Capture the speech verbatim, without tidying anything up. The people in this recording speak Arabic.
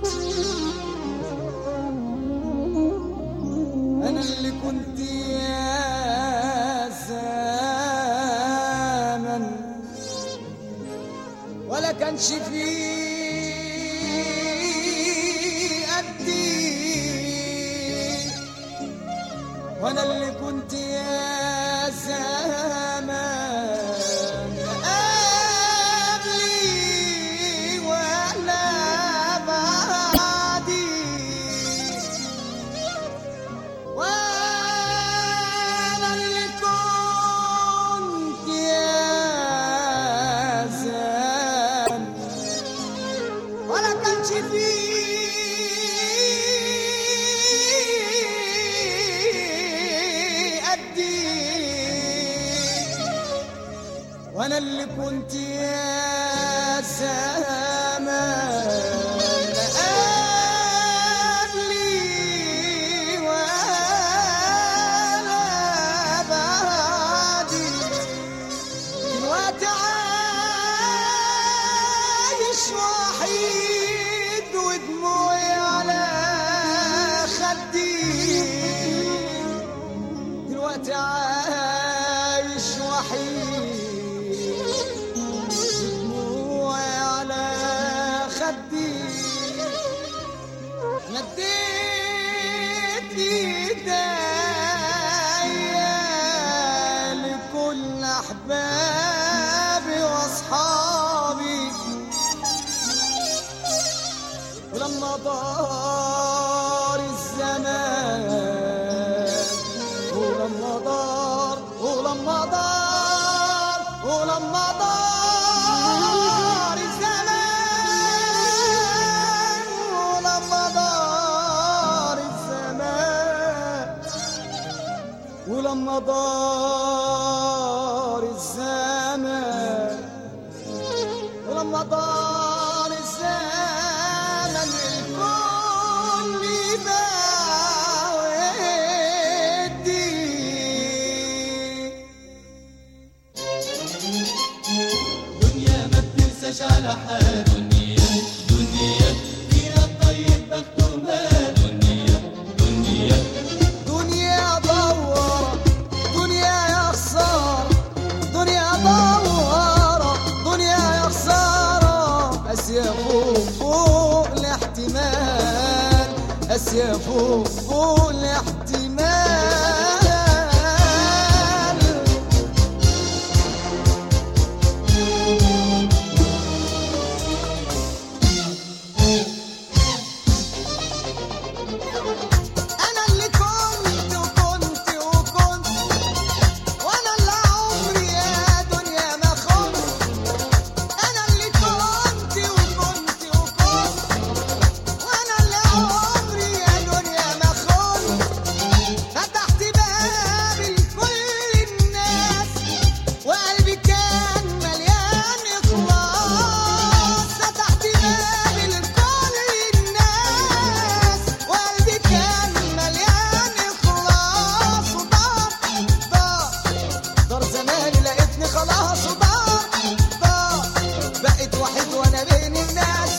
أنا اللي كنت يا زمن ولا كانش فيه قدي، وأنا اللي كنت يا زمن قبلي ولا بعدي، وأنا اللي كنت يا زمن ولا كانش فيه وانا اللي كنت يا زمان قبلي وانا بعدي، دلوقتي عايش وحيد ودموعي على خدي، دلوقتي عايش وحيد مديت ايديا لكل احبابي واصحابي، ولما دار الزمان ولما دار ولما دار ولما دار الزمان ولما دار الزمان ولما دار الزمان ولما دار الزمن الكل باع ودي. دنيا ما بتنساش على حال، دنيا دنيا فيها الطيب مكتوبات، دنيا دنيا دنيا دوارة دنيا يا خسارة، دنيا دوارة دنيا يا خسارة، قاسية فوق فوق الاحتمال، قاسية فوق فوق الاحتمال. أنا اللي كنت وكنت وكنت، وأنا اللي عمري يا دنيا ما خنت، أنا اللي كنت وكنت وكنت، وأنا اللي عمري يا دنيا ما خنت، فتحت بابي لكل الناس وقلبي كان مليان إخلاص، فتحت بابي لكل الناس وقلبي كان مليان إخلاص، ودار دار دار زماني لقيتني خلاص، ودار دار بقيت وحيد وأنا بين الناس،